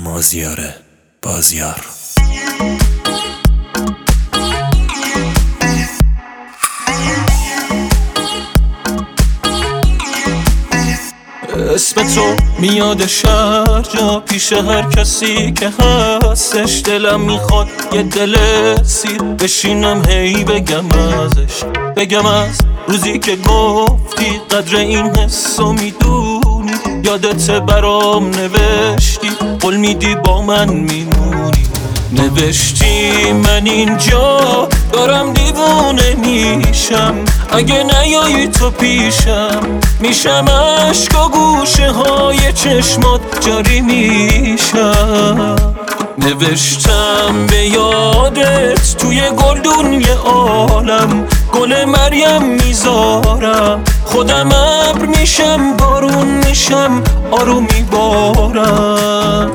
مازیار بازیار. اسم تو میاد شهر جا پیش هر کسی که هستش. دلم میخواد یه دل سیر بشینم هی بگم ازش، بگم از روزی که گفتی قدر این حسو میدونی. یادت برام نوشتی قول میدی با من میمونی. نوشتی من اینجا دارم دیوونه میشم، اگه نیایی تو پیشم میشم عشق و گوشه های چشمات جاری میشم. نوشتم به یادت توی گلدون یه عالم، گل مریم میذارم خودم ابر میشم بارون میشم آروم میبارم.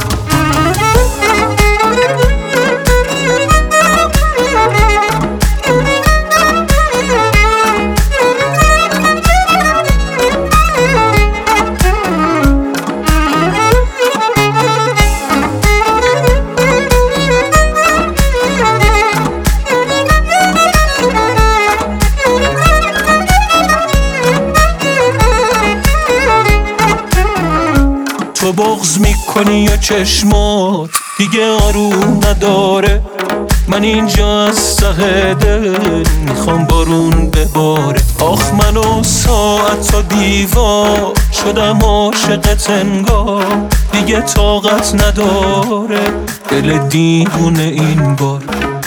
تو بغض میکنی یا چشمات دیگه آروم نداره. من اینجا از ته دل میخوام بارون بباره. آخ منو ساعت تا دیوار شدم عاشقت انگار، دیگه طاقت نداره دل دیوونه این بار.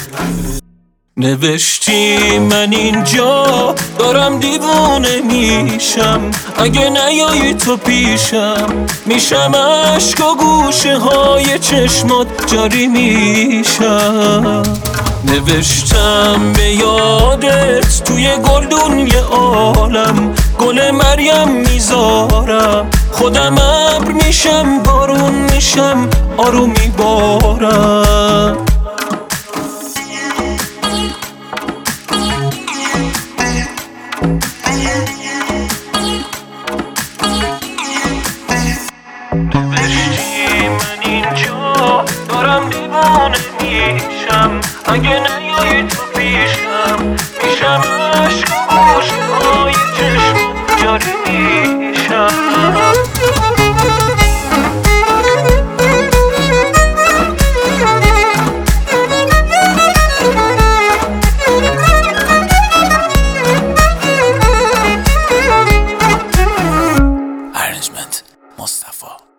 نوشتی من اینجا دارم دیوونه میشم، اگه نیایی تو پیشم میشم عشق و گوشه های چشمات جاری میشم. نوشتم به یادت توی گلدون یه عالم، گل مریم میذارم خودم ابر میشم بارون میشم آروم میبارم. نوشتی من اینجا دارم دیوانه میشم، اگه نیایی تو پیشم میشم عشق و گوشه های چشم جاری میشم. ارنجمنت مصطفی.